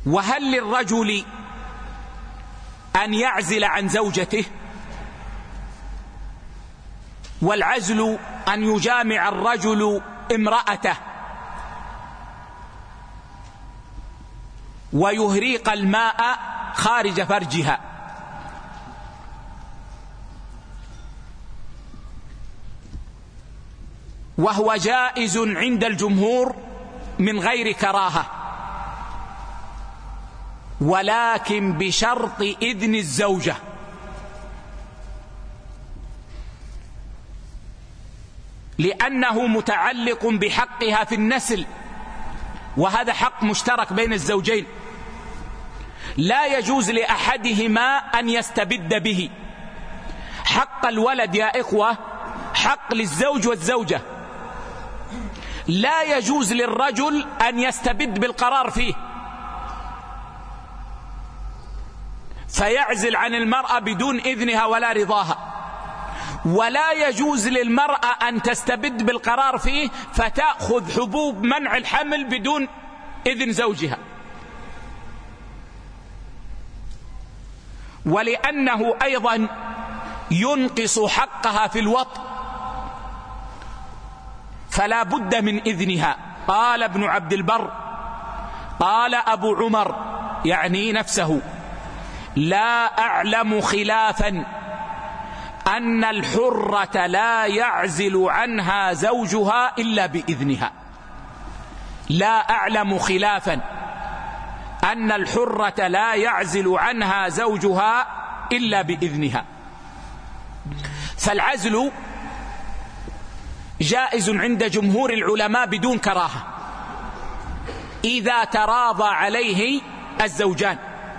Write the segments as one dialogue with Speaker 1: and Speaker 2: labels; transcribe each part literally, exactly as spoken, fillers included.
Speaker 1: وهل للرجل أن يعزل عن زوجته؟ والعزل أن يجامع الرجل امرأته ويهريق الماء خارج فرجها. وهو جائز عند الجمهور من غير كراهة، ولكن بشرط إذن الزوجة. لأنه متعلق بحقها في النسل، وهذا حق مشترك بين الزوجين، لا يجوز لأحدهما أن يستبد به. حق الولد يا إخوة حق للزوج والزوجة، لا يجوز للرجل أن يستبد بالقرار فيه، فيعزل عن المرأة بدون إذنها ولا رضاها، ولا يجوز للمرأة أن تستبد بالقرار فيه فتأخذ حبوب منع الحمل بدون إذن زوجها. ولأنه أيضا ينقص حقها في الوطء، فلا بد من إذنها. قال ابن عبد البر قال أبو عمر يعني نفسه: لا أعلم خلافا أن الحرة لا يعزل عنها زوجها إلا بإذنها. لا أعلم خلافا أن الحرة لا يعزل عنها زوجها إلا بإذنها. فالعزل جائز عند جمهور العلماء بدون كراهة إذا تراضى عليه الزوجان،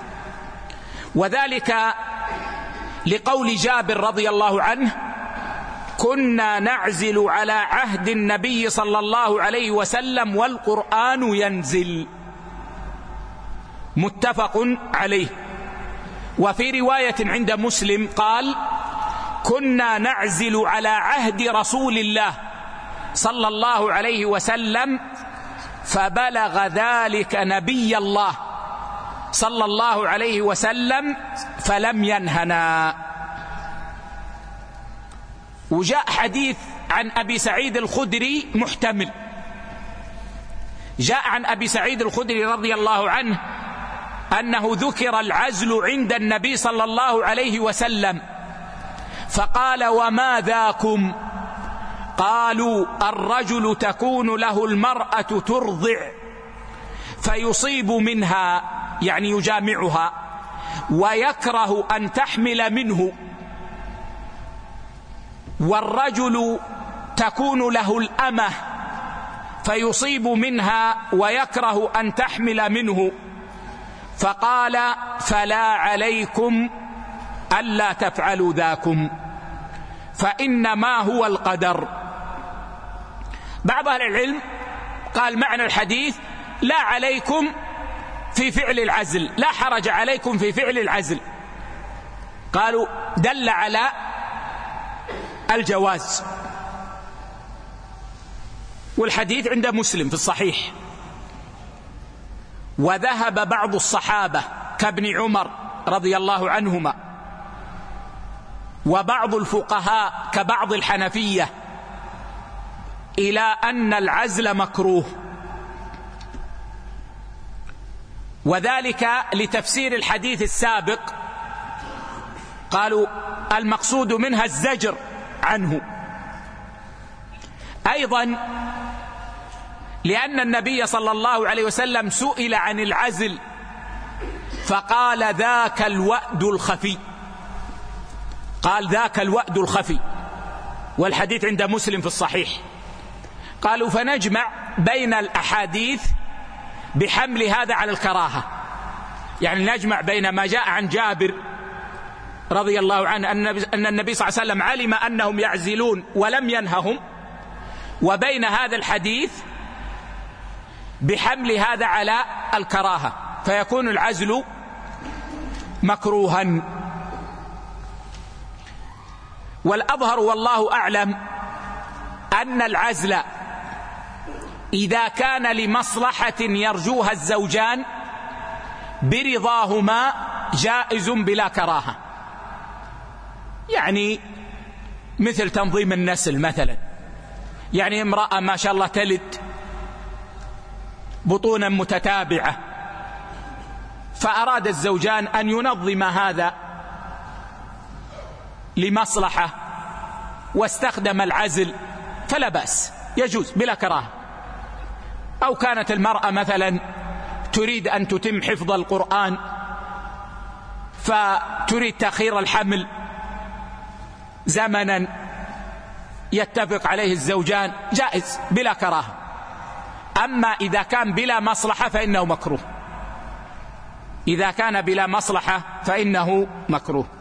Speaker 1: وذلك لقول جابر رضي الله عنه: كنا نعزل على عهد النبي صلى الله عليه وسلم والقرآن ينزل. متفق عليه. وفي رواية عند مسلم قال: كنا نعزل على عهد رسول الله صلى الله عليه وسلم فبلغ ذلك نبي الله صلى الله عليه وسلم فلم ينهنا. وجاء حديث عن أبي سعيد الخدري محتمل، جاء عن أبي سعيد الخدري رضي الله عنه أنه ذكر العزل عند النبي صلى الله عليه وسلم فقال: وما ذاكم؟ قالوا: الرجل تكون له المرأة ترضع فيصيب منها، يعني يجامعها، ويكره أن تحمل منه، والرجل تكون له الأمة فيصيب منها ويكره أن تحمل منه، فقال: فلا عليكم ألا تفعلوا ذاكم فإنما هو القدر. بعض أهل العلم قال معنى الحديث: لا عليكم في فعل العزل، لا حرج عليكم في فعل العزل. قالوا دل على الجواز، والحديث عند مسلم في الصحيح. وذهب بعض الصحابة كابن عمر رضي الله عنهما وبعض الفقهاء كبعض الحنفية إلى أن العزل مكروه، وذلك لتفسير الحديث السابق. قالوا المقصود منها الزجر عنه. أيضا لأن النبي صلى الله عليه وسلم سئل عن العزل فقال: ذاك الوأد الخفي. قال: ذاك الوأد الخفي، والحديث عند مسلم في الصحيح. قالوا فنجمع بين الأحاديث بحمل هذا على الكراهة، يعني نجمع بين ما جاء عن جابر رضي الله عنه أن النبي صلى الله عليه وسلم علم أنهم يعزلون ولم ينههم، وبين هذا الحديث بحمل هذا على الكراهة، فيكون العزل مكروها. والأظهر والله أعلم أن العزل إذا كان لمصلحة يرجوها الزوجان برضاهما جائز بلا كراهة. يعني مثل تنظيم النسل مثلا، يعني امرأة ما شاء الله تلد بطونا متتابعة، فأراد الزوجان أن ينظم هذا لمصلحة واستخدم العزل فلا بأس، يجوز بلا كراهة. أو كانت المرأة مثلا تريد أن تتم حفظ القرآن فتريد تأخير الحمل زمنا يتفق عليه الزوجان، جائز بلا كراهة. أما إذا كان بلا مصلحة فإنه مكروه، إذا كان بلا مصلحة فإنه مكروه.